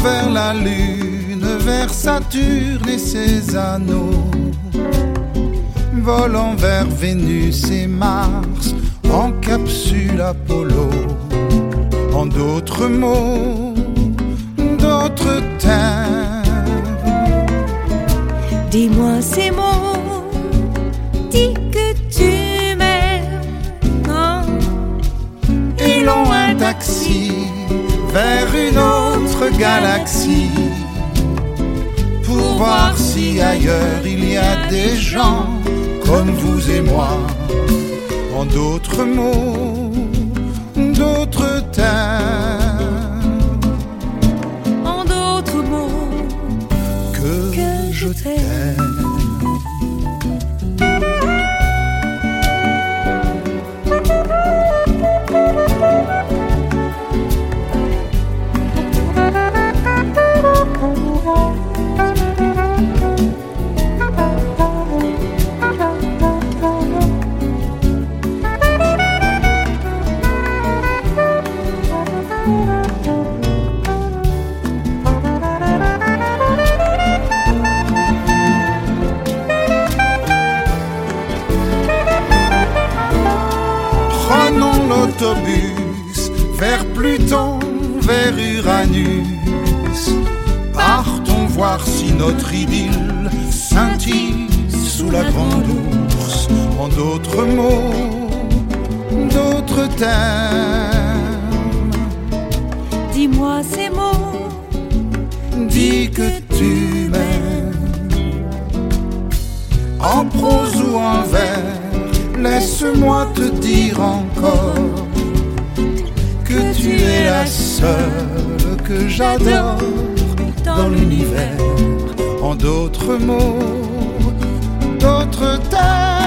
vers la lune, vers Saturne et ses anneaux, volant vers Vénus et Mars, en capsule Apollo. En d'autres mots, d'autres termes. Dis-moi ces mots, dis que tu m'aimes. Oh. Et l'on un taxi vers une autre galaxie, pour voir si ailleurs il y a des gens comme vous et moi. En d'autres mots, d'autres termes. En d'autres mots, que je t'aime. Prenons l'autobus vers Pluton, vers Uranus. Partons voir si notre idylle scintille sous la grande ours. En d'autres mots, d'autres termes. dis-moi ces mots, Dis que tu m'aimes. En prose ou en vers, laisse-moi te dire encore que tu es la seule que j'adore dans l'univers. En d'autres mots, d'autres termes.